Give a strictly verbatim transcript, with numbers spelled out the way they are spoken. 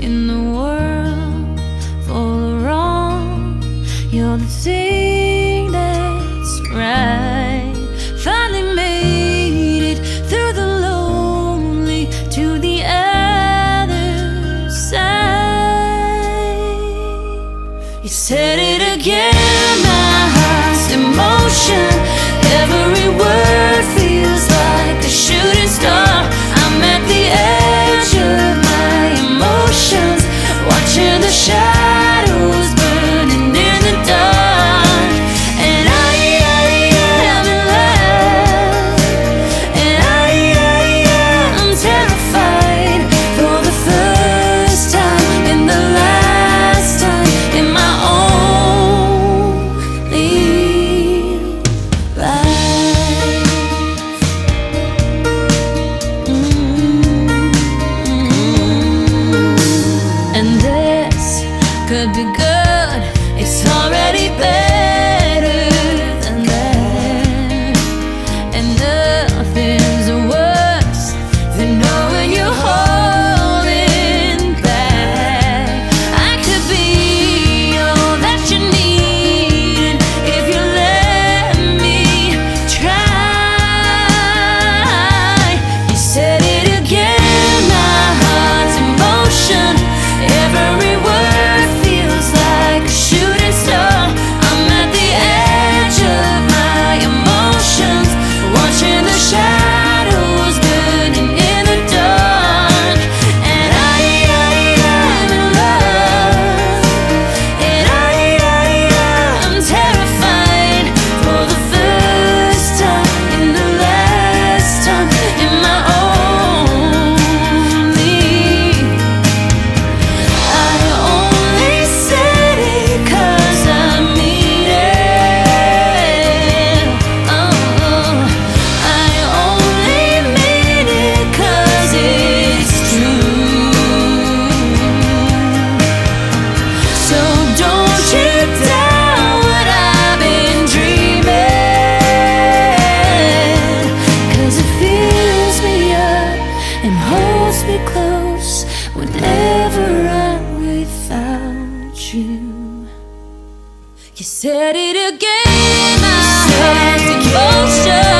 in the world full of wrong. You're the thing that's right. Finally made it through the lonely to the other side. You said it again, my heart's emotion. Every word feels like a shooting star. I'm at the edge of my emotions, watching the shadows burning in the dark. And I, I am in love, and I, I am terrified for the first time and the last time in my only life. And this could be good, it's already better than that. And nothing's worse than knowing you're holding back. I could be all that you need if you let me try. You said it again, my heart's emotion. Every word feels like a shooting star. I'm at the edge of my emotions, watching the shadows burning in the dark. And I, I am in love, and I, I am terrified for the first time and the last time in my only. I only said it 'cause I mean it. Oh, I only mean it 'cause it's true. So don't you doubt what I've been dreaming, 'cause it fills me up and holds me close whenever I'm without you. You said it again, my heart's emotion.